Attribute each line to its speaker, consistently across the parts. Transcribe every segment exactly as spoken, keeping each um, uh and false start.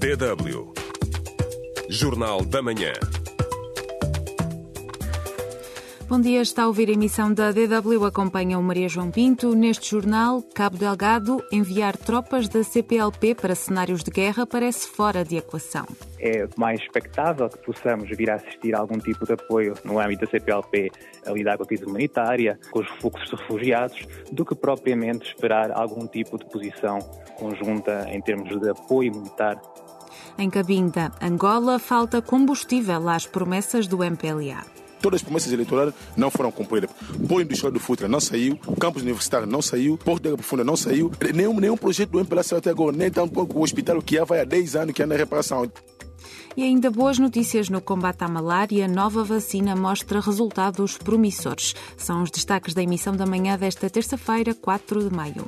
Speaker 1: D W. Jornal da Manhã.
Speaker 2: Bom dia, está a ouvir a emissão da D W, acompanha o Maria João Pinto. Neste jornal, Cabo Delgado, enviar tropas da C P L P para cenários de guerra parece fora de equação.
Speaker 3: É mais expectável que possamos vir a assistir a algum tipo de apoio no âmbito da C P L P a lidar com a crise humanitária, com os fluxos de refugiados, do que propriamente esperar algum tipo de posição conjunta em termos de apoio militar.
Speaker 2: Em Cabinda, Angola, falta combustível às promessas do M P L A.
Speaker 4: Todas as promessas eleitorais não foram cumpridas. O Polo Industrial do Futra não saiu, o campus universitário não saiu, o Porto de Água Profunda não saiu, nenhum, nenhum projeto do M P L A saiu até agora, nem tampouco o hospital que já vai há dez anos que anda em reparação.
Speaker 2: E ainda boas notícias no combate à malária. Nova vacina mostra resultados promissores. São os destaques da emissão da manhã desta terça-feira, quatro de maio.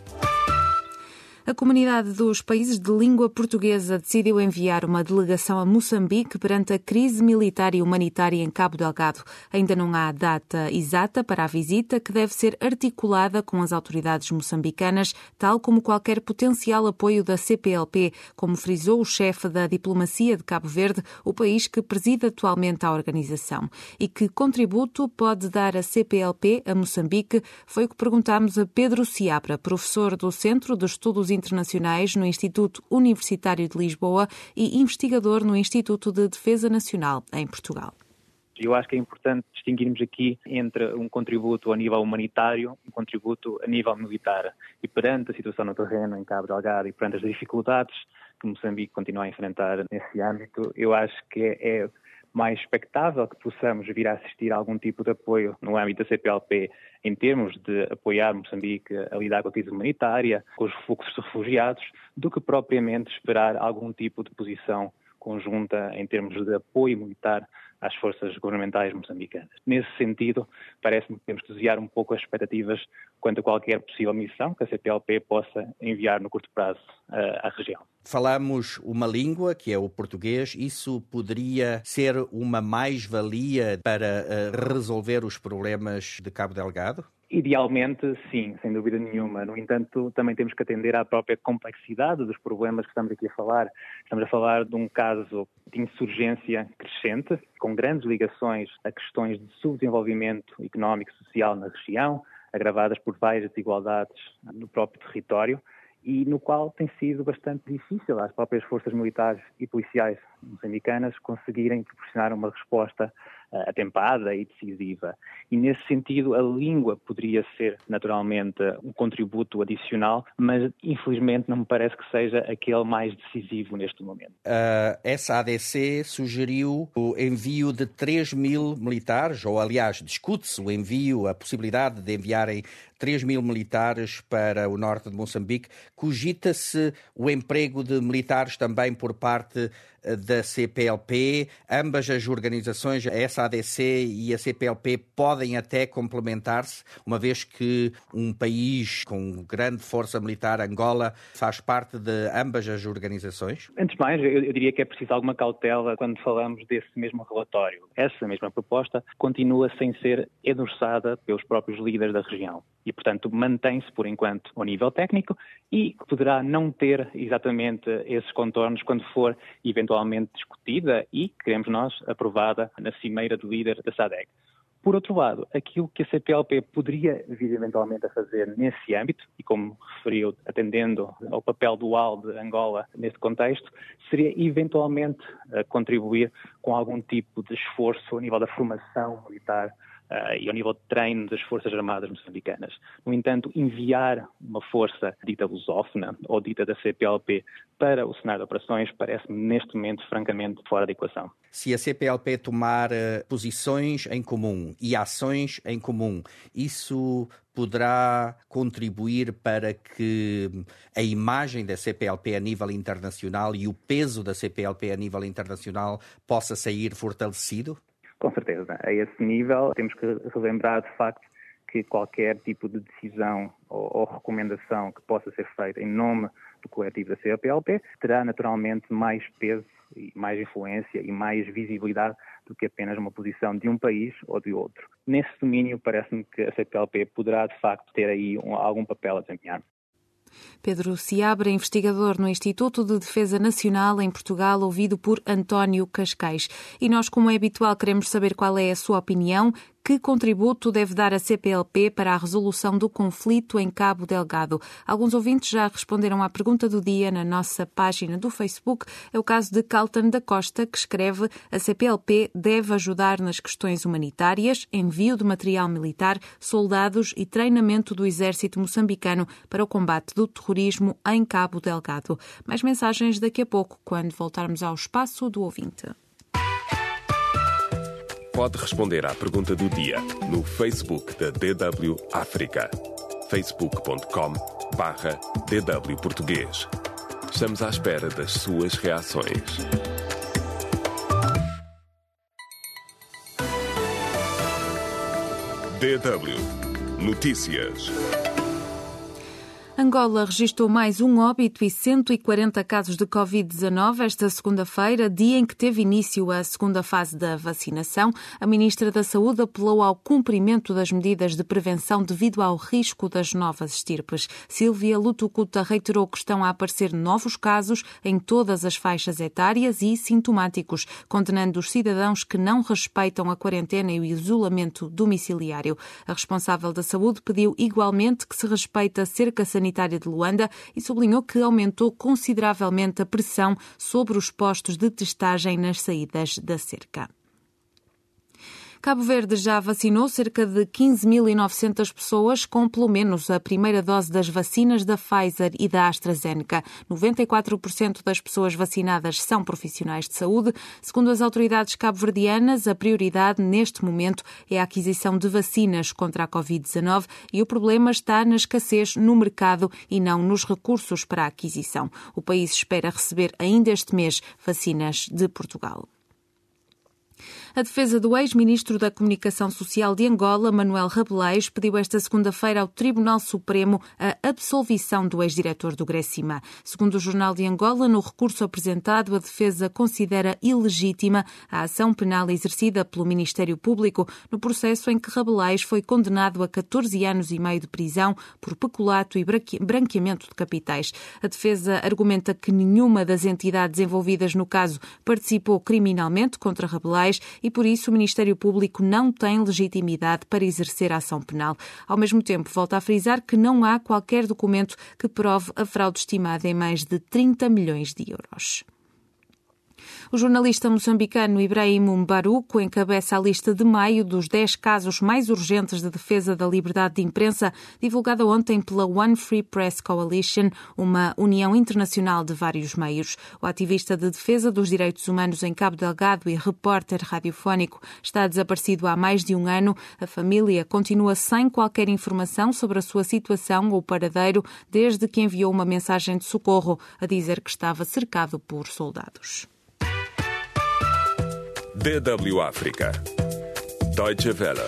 Speaker 2: A comunidade dos países de língua portuguesa decidiu enviar uma delegação a Moçambique perante a crise militar e humanitária em Cabo Delgado. Ainda não há data exata para a visita, que deve ser articulada com as autoridades moçambicanas, tal como qualquer potencial apoio da C P L P, como frisou o chefe da diplomacia de Cabo Verde, o país que preside atualmente a organização. E que contributo pode dar a C P L P a Moçambique? Foi o que perguntámos a Pedro Seabra, professor do Centro de Estudos Internacionais no Instituto Universitário de Lisboa e investigador no Instituto de Defesa Nacional, em Portugal.
Speaker 3: Eu acho que é importante distinguirmos aqui entre um contributo a nível humanitário e um contributo a nível militar. E perante a situação no terreno em Cabo Delgado e perante as dificuldades que Moçambique continua a enfrentar nesse âmbito, eu acho que é mais expectável que possamos vir a assistir a algum tipo de apoio no âmbito da C P L P em termos de apoiar Moçambique a lidar com a crise humanitária, com os fluxos de refugiados, do que propriamente esperar algum tipo de posição conjunta em termos de apoio militar às forças governamentais moçambicanas. Nesse sentido, parece-me que temos que desviar um pouco as expectativas quanto a qualquer possível missão que a C P L P possa enviar no curto prazo uh, à região.
Speaker 5: Falamos uma língua, que é o português. Isso poderia ser uma mais-valia para uh, resolver os problemas de Cabo Delgado?
Speaker 3: Idealmente, sim, sem dúvida nenhuma. No entanto, também temos que atender à própria complexidade dos problemas que estamos aqui a falar. Estamos a falar de um caso de insurgência crescente, com grandes ligações a questões de subdesenvolvimento económico e social na região, agravadas por várias desigualdades no próprio território, e no qual tem sido bastante difícil às próprias forças militares e policiais moçambicanas conseguirem proporcionar uma resposta uh, atempada e decisiva. E nesse sentido a língua poderia ser naturalmente um contributo adicional, mas infelizmente não me parece que seja aquele mais decisivo neste momento.
Speaker 5: A S A D C sugeriu o envio de três mil militares, ou aliás discute-se o envio, a possibilidade de enviarem três mil militares para o norte de Moçambique. Cogita-se o emprego de militares também por parte da C P L P. Ambas as organizações, a S A D C e a C P L P, podem até complementar-se, uma vez que um país com grande força militar, Angola, faz parte de ambas as organizações?
Speaker 3: Antes de mais, eu, eu diria que é preciso alguma cautela quando falamos desse mesmo relatório. Essa mesma proposta continua sem ser endossada pelos próprios líderes da região. E, portanto, mantém-se, por enquanto, ao nível técnico e poderá não ter exatamente esses contornos quando for eventualmente discutida e, queremos nós, aprovada na cimeira de líder da SADC. Por outro lado, aquilo que a C P L P poderia vir eventualmente a fazer nesse âmbito, e como referiu, atendendo ao papel dual de Angola nesse contexto, seria eventualmente contribuir com algum tipo de esforço a nível da formação militar Uh, e ao nível de treino das Forças Armadas moçambicanas. No entanto, enviar uma força dita lusófona ou dita da C P L P para o cenário de operações parece-me neste momento francamente fora da equação.
Speaker 5: Se a C P L P tomar uh, posições em comum e ações em comum, isso poderá contribuir para que a imagem da C P L P a nível internacional e o peso da C P L P a nível internacional possa sair fortalecido?
Speaker 3: Com certeza. A esse nível, temos que relembrar, de facto, que qualquer tipo de decisão ou, ou recomendação que possa ser feita em nome do coletivo da C P L P terá naturalmente mais peso, e mais influência e mais visibilidade do que apenas uma posição de um país ou de outro. Nesse domínio, parece-me que a C P L P poderá, de facto, ter aí um, algum papel a desempenhar.
Speaker 2: Pedro Seabra, investigador no Instituto de Defesa Nacional em Portugal, ouvido por António Cascais. E nós, como é habitual, queremos saber qual é a sua opinião. Que contributo deve dar a C P L P para a resolução do conflito em Cabo Delgado? Alguns ouvintes já responderam à pergunta do dia na nossa página do Facebook. É o caso de Calton da Costa, que escreve: a C P L P deve ajudar nas questões humanitárias, envio de material militar, soldados e treinamento do exército moçambicano para o combate do terrorismo em Cabo Delgado. Mais mensagens daqui a pouco, quando voltarmos ao espaço do ouvinte.
Speaker 1: Pode responder à pergunta do dia no Facebook da D W África. facebook ponto com barra D W Português. Estamos à espera das suas reações. D W Notícias.
Speaker 2: Angola registrou mais um óbito e cento e quarenta casos de covid dezanove esta segunda-feira, dia em que teve início a segunda fase da vacinação. A Ministra da Saúde apelou ao cumprimento das medidas de prevenção devido ao risco das novas estirpes. Sílvia Lutucuta reiterou que estão a aparecer novos casos em todas as faixas etárias e sintomáticos, condenando os cidadãos que não respeitam a quarentena e o isolamento domiciliário. A responsável da saúde pediu igualmente que se respeite a cerca sanitária de Luanda e sublinhou que aumentou consideravelmente a pressão sobre os postos de testagem nas saídas da cerca. Cabo Verde já vacinou cerca de quinze mil e novecentas pessoas com pelo menos a primeira dose das vacinas da Pfizer e da AstraZeneca. noventa e quatro por cento das pessoas vacinadas são profissionais de saúde. Segundo as autoridades cabo-verdianas, a prioridade neste momento é a aquisição de vacinas contra a covid dezanove e o problema está na escassez no mercado e não nos recursos para a aquisição. O país espera receber ainda este mês vacinas de Portugal. A defesa do ex-ministro da Comunicação Social de Angola, Manuel Rabelais, pediu esta segunda-feira ao Tribunal Supremo a absolvição do ex-diretor do Grecima. Segundo o Jornal de Angola, no recurso apresentado, a defesa considera ilegítima a ação penal exercida pelo Ministério Público no processo em que Rabelais foi condenado a catorze anos e meio de prisão por peculato e branqueamento de capitais. A defesa argumenta que nenhuma das entidades envolvidas no caso participou criminalmente contra Rabelais e, por isso, o Ministério Público não tem legitimidade para exercer a ação penal. Ao mesmo tempo, volta a frisar que não há qualquer documento que prove a fraude estimada em mais de trinta milhões de euros. O jornalista moçambicano Ibrahim Mbaruco encabeça a lista de maio dos dez casos mais urgentes de defesa da liberdade de imprensa, divulgada ontem pela One Free Press Coalition, uma união internacional de vários meios. O ativista de defesa dos direitos humanos em Cabo Delgado e repórter radiofónico está desaparecido há mais de um ano. A família continua sem qualquer informação sobre a sua situação ou paradeiro desde que enviou uma mensagem de socorro a dizer que estava cercado por soldados.
Speaker 1: D W África. Deutsche Welle.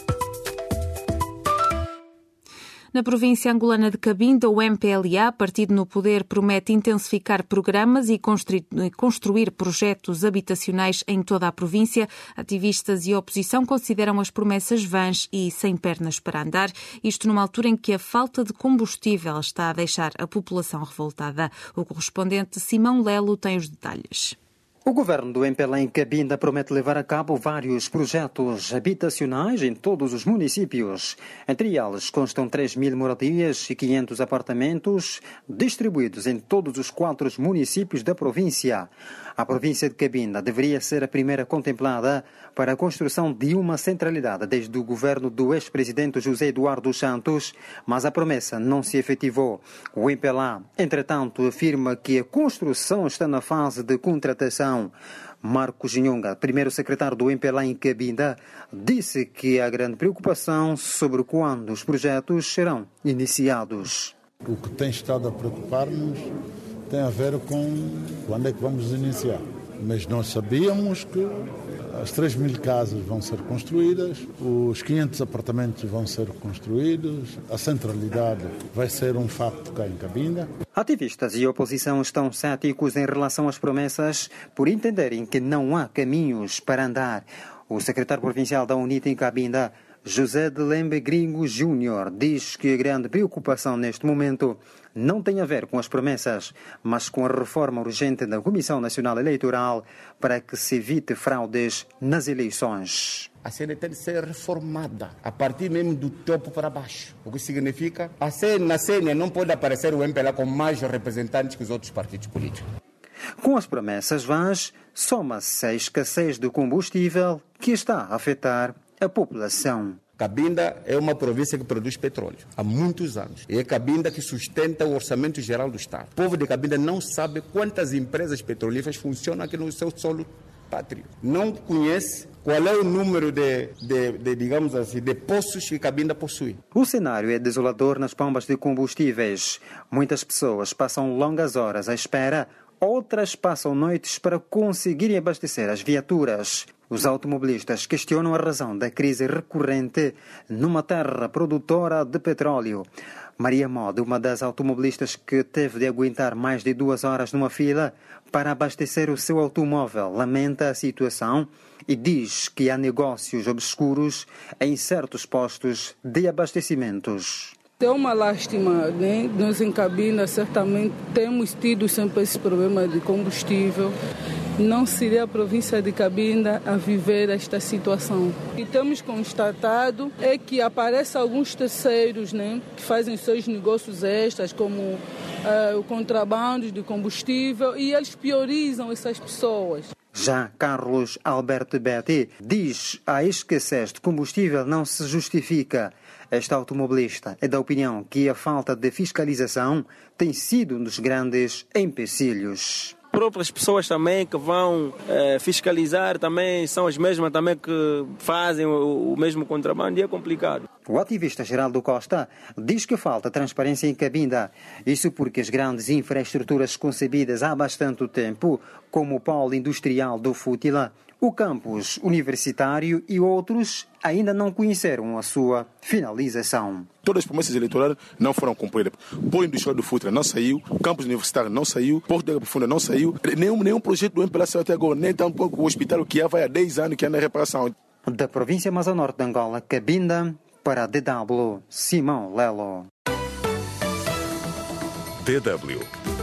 Speaker 2: Na província angolana de Cabinda, o M P L A, partido no poder, promete intensificar programas e construir projetos habitacionais em toda a província. Ativistas e oposição consideram as promessas vãs e sem pernas para andar, isto numa altura em que a falta de combustível está a deixar a população revoltada. O correspondente Simão Lelo tem os detalhes.
Speaker 6: O governo do M P L A em Cabinda promete levar a cabo vários projetos habitacionais em todos os municípios. Entre eles constam três mil moradias e quinhentos apartamentos distribuídos em todos os quatro municípios da província. A província de Cabinda deveria ser a primeira contemplada para a construção de uma centralidade desde o governo do ex-presidente José Eduardo Santos, mas a promessa não se efetivou. O M P L A, entretanto, afirma que a construção está na fase de contratação. Marcos Nhonga, primeiro secretário do M P L A em Cabinda, disse que há grande preocupação sobre quando os projetos serão iniciados.
Speaker 7: O que tem estado a preocupar-nos tem a ver com quando é que vamos iniciar. Mas nós sabíamos que as três mil casas vão ser construídas, os quinhentos apartamentos vão ser construídos, a centralidade vai ser um facto cá em Cabinda.
Speaker 6: Ativistas e oposição estão céticos em relação às promessas por entenderem que não há caminhos para andar. O secretário provincial da UNITA em Cabinda José de Lembe Gringo Júnior diz que a grande preocupação neste momento não tem a ver com as promessas, mas com a reforma urgente da Comissão Nacional Eleitoral para que se evite fraudes nas eleições.
Speaker 8: A C N tem de ser reformada, a partir mesmo do topo para baixo. O que significa, a C N, na C N não pode aparecer o M P L A com mais representantes que os outros partidos políticos.
Speaker 6: Com as promessas vãs, soma-se a escassez do combustível que está a afetar a população.
Speaker 8: Cabinda é uma província que produz petróleo há muitos anos. E é Cabinda que sustenta o orçamento geral do Estado. O povo de Cabinda não sabe quantas empresas petrolíferas funcionam aqui no seu solo pátrio. Não conhece qual é o número de, de, de, digamos assim, de poços que Cabinda possui.
Speaker 6: O cenário é desolador nas bombas de combustíveis. Muitas pessoas passam longas horas à espera, outras passam noites para conseguirem abastecer as viaturas. Os automobilistas questionam a razão da crise recorrente numa terra produtora de petróleo. Maria Mode, uma das automobilistas que teve de aguentar mais de duas horas numa fila para abastecer o seu automóvel, lamenta a situação e diz que há negócios obscuros em certos postos de abastecimentos.
Speaker 9: É uma lástima, né? Nós em Cabinda certamente temos tido sempre esse problema de combustível. Não seria a província de Cabinda a viver esta situação. O que temos constatado é que aparecem alguns terceiros, né, que fazem seus negócios extras, como uh, o contrabando de combustível, e eles priorizam essas pessoas.
Speaker 6: Já Carlos Alberto Betti diz a escassez de combustível não se justifica. Este automobilista é da opinião que a falta de fiscalização tem sido um dos grandes empecilhos.
Speaker 10: Próprias pessoas também que vão eh, fiscalizar também são as mesmas também que fazem o, o mesmo contrabando e é complicado.
Speaker 6: O ativista Geraldo Costa diz que falta transparência em Cabinda. Isso porque as grandes infraestruturas concebidas há bastante tempo, como o polo industrial do Fútila, o campus universitário e outros ainda não conheceram a sua finalização.
Speaker 4: Todas as promessas eleitorais não foram cumpridas. O polo industrial do Fútila não saiu, o campus universitário não saiu, o Porto da Água Profunda não saiu, nenhum, nenhum projeto do M P L A saiu até agora, nem tampouco o hospital que já vai há dez anos que anda em reparação.
Speaker 6: Da província mais ao norte de Angola, Cabinda, para a D W, Simão Lelo.
Speaker 1: D W.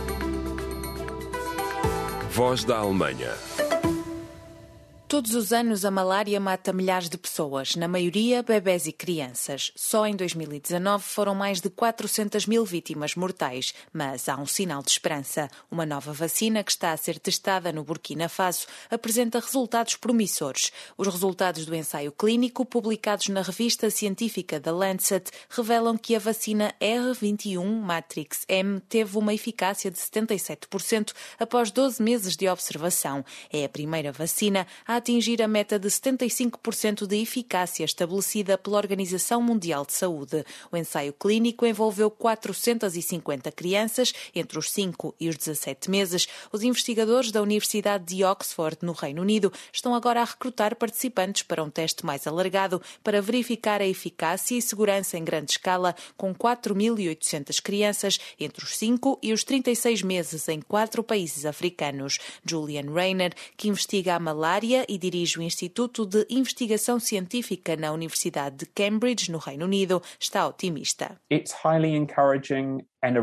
Speaker 1: Voz da Alemanha.
Speaker 2: Todos os anos a malária mata milhares de pessoas, na maioria bebés e crianças. Só em dois mil e dezanove foram mais de quatrocentas mil vítimas mortais, mas há um sinal de esperança. Uma nova vacina que está a ser testada no Burkina Faso apresenta resultados promissores. Os resultados do ensaio clínico, publicados na revista científica The Lancet, revelam que a vacina R vinte e um Matrix M teve uma eficácia de setenta e sete por cento após doze meses de observação. É a primeira vacina a atingir a meta de setenta e cinco por cento de eficácia estabelecida pela Organização Mundial de Saúde. O ensaio clínico envolveu quatrocentas e cinquenta crianças entre os cinco e os dezassete meses. Os investigadores da Universidade de Oxford, no Reino Unido, estão agora a recrutar participantes para um teste mais alargado para verificar a eficácia e segurança em grande escala com quatro mil e oitocentas crianças entre os cinco e os trinta e seis meses em quatro países africanos. Julian Rayner, que investiga a malária e dirige o Instituto de Investigação Científica na Universidade de Cambridge, no Reino Unido, está otimista.
Speaker 11: It's highly encouraging.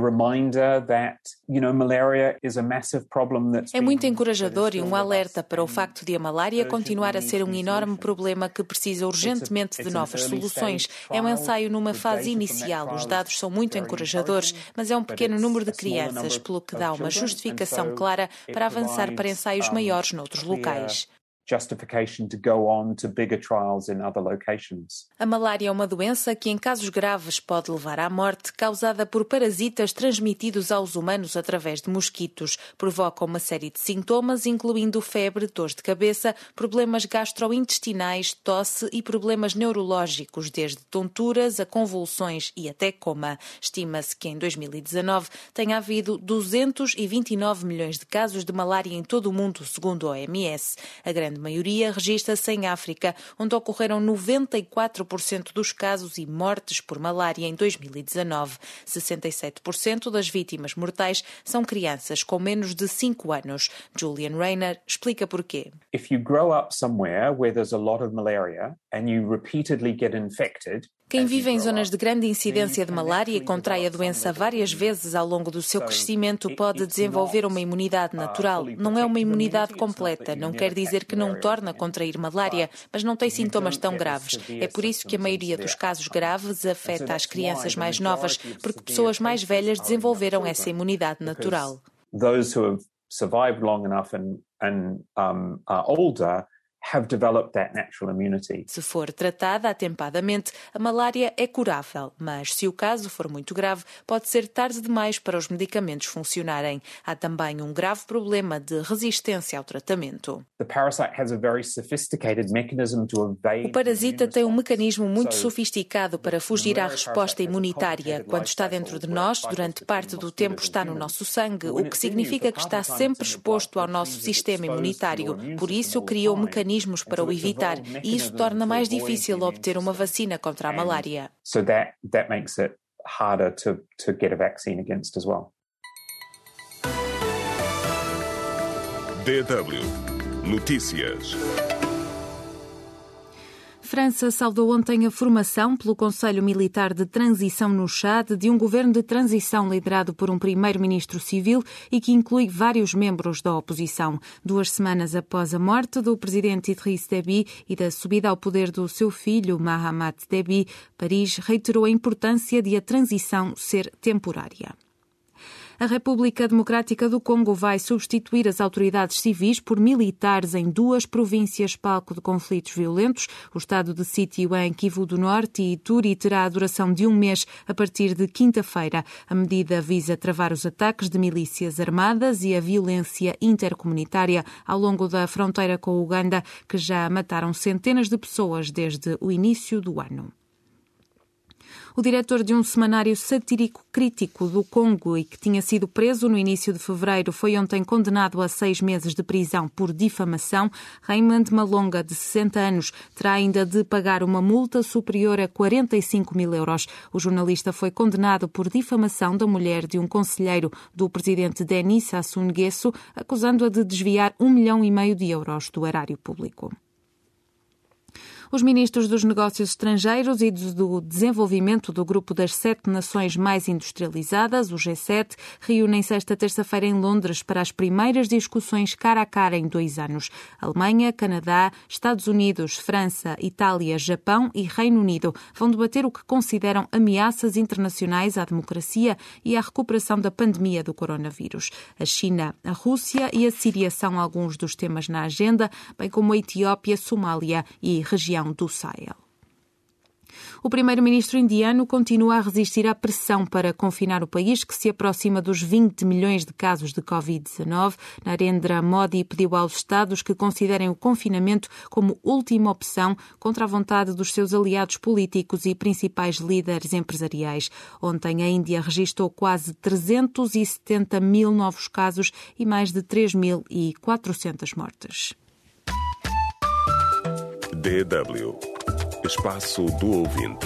Speaker 2: É muito encorajador e um alerta para o facto de a malária continuar a ser um enorme problema que precisa urgentemente de novas soluções. É um ensaio numa fase inicial, os dados são muito encorajadores, mas é um pequeno número de crianças, pelo que dá uma justificação clara para avançar para ensaios maiores noutros locais.
Speaker 11: Justification to go on to bigger trials in other locations.
Speaker 2: A malária é uma doença que, em casos graves, pode levar à morte, causada por parasitas transmitidos aos humanos através de mosquitos. Provoca uma série de sintomas, incluindo febre, dores de cabeça, problemas gastrointestinais, tosse e problemas neurológicos, desde tonturas a convulsões e até coma. Estima-se que em dois mil e dezanove tenha havido duzentos e vinte e nove milhões de casos de malária em todo o mundo, segundo a O M S. A grande grande maioria registra-se em África, onde ocorreram noventa e quatro por cento dos casos e mortes por malária em dois mil e dezanove. sessenta e sete por cento das vítimas mortais são crianças com menos de cinco anos. Julian Rayner explica porquê.
Speaker 11: If you grow up somewhere where there's a lot of malaria and you repeatedly get infected,
Speaker 2: quem vive em zonas de grande incidência de malária e contrai a doença várias vezes ao longo do seu crescimento pode desenvolver uma imunidade natural. Não é uma imunidade completa, não quer dizer que não torna a contrair malária, mas não tem sintomas tão graves. É por isso que a maioria dos casos graves afeta as crianças mais novas, porque pessoas mais velhas desenvolveram essa imunidade natural.
Speaker 11: Those who have survived long enough and, and um, are older have developed that natural immunity.
Speaker 2: Se for tratada atempadamente, a malária é curável, mas se o caso for muito grave, pode ser tarde demais para os medicamentos funcionarem. Há também um grave problema de resistência ao tratamento.
Speaker 11: The parasite has a very sophisticated mechanism to evade.
Speaker 2: O parasita tem um mecanismo muito sofisticado para fugir à resposta imunitária. Quando está dentro de nós, durante parte do tempo está no nosso sangue, o que significa que está sempre exposto ao nosso sistema imunitário. Por isso, criou mecanismos para o evitar, e isso torna mais difícil obter uma vacina contra a malária.
Speaker 11: So that that makes it harder to to get a vaccine against as well.
Speaker 1: D W Notícias.
Speaker 2: França saudou ontem a formação pelo Conselho Militar de Transição no Chad de um governo de transição liderado por um primeiro-ministro civil e que inclui vários membros da oposição. Duas semanas após a morte do presidente Idriss Déby e da subida ao poder do seu filho Mahamat Déby, Paris reiterou a importância de a transição ser temporária. A República Democrática do Congo vai substituir as autoridades civis por militares em duas províncias palco de conflitos violentos. O estado de sítio em Kivu do Norte e Ituri terá a duração de um mês a partir de quinta-feira. A medida visa travar os ataques de milícias armadas e a violência intercomunitária ao longo da fronteira com o Uganda, que já mataram centenas de pessoas desde o início do ano. O diretor de um semanário satírico crítico do Congo e que tinha sido preso no início de fevereiro foi ontem condenado a seis meses de prisão por difamação. Raymond Malonga, de sessenta anos, terá ainda de pagar uma multa superior a quarenta e cinco mil euros. O jornalista foi condenado por difamação da mulher de um conselheiro do presidente Denis Sassou Nguesso, acusando-a de desviar um milhão e meio de euros do erário público. Os ministros dos Negócios Estrangeiros e do Desenvolvimento do Grupo das Sete Nações Mais Industrializadas, o G sete, reúnem-se esta terça-feira em Londres para as primeiras discussões cara a cara em dois anos. Alemanha, Canadá, Estados Unidos, França, Itália, Japão e Reino Unido vão debater o que consideram ameaças internacionais à democracia e à recuperação da pandemia do coronavírus. A China, a Rússia e a Síria são alguns dos temas na agenda, bem como a Etiópia, Somália e região do Sahel. O primeiro-ministro indiano continua a resistir à pressão para confinar o país, que se aproxima dos vinte milhões de casos de covid dezanove. Narendra Modi pediu aos Estados que considerem o confinamento como última opção contra a vontade dos seus aliados políticos e principais líderes empresariais. Ontem a Índia registrou quase trezentos e setenta mil novos casos e mais de três mil e quatrocentas mortes.
Speaker 1: D W Espaço do Ouvinte.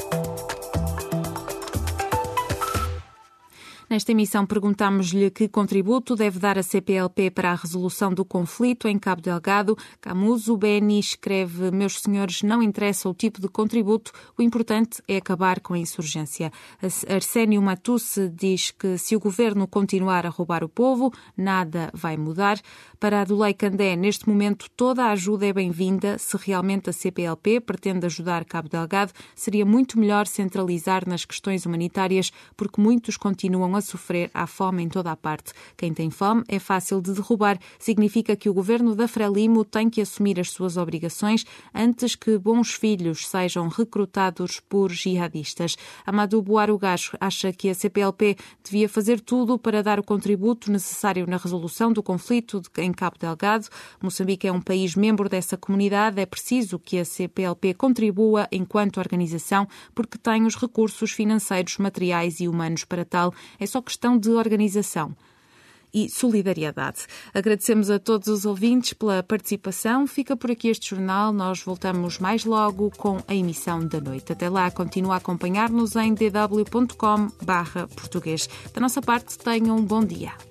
Speaker 2: Nesta emissão perguntámos-lhe que contributo deve dar a C P L P para a resolução do conflito em Cabo Delgado. Camuso Beni escreve: meus senhores, não interessa o tipo de contributo, o importante é acabar com a insurgência. Arsénio Matusse diz que se o governo continuar a roubar o povo, nada vai mudar. Para Adulei Candé, neste momento toda a ajuda é bem-vinda. Se realmente a C P L P pretende ajudar Cabo Delgado, seria muito melhor centralizar nas questões humanitárias, porque muitos continuam a sofrer à fome em toda a parte. Quem tem fome é fácil de derrubar. Significa que o governo da Frelimo tem que assumir as suas obrigações antes que bons filhos sejam recrutados por jihadistas. Amadou Boarugacho acha que a C P L P devia fazer tudo para dar o contributo necessário na resolução do conflito em Cabo Delgado. Moçambique é um país membro dessa comunidade. É preciso que a C P L P contribua enquanto organização, porque tem os recursos financeiros, materiais e humanos para tal. É só questão de organização. e solidariedade. Agradecemos a todos os ouvintes pela participação. Fica por aqui este jornal. Nós voltamos mais logo com a emissão da noite. Até lá, continua a acompanhar-nos em d w ponto com barra português. Da nossa parte, tenham um bom dia.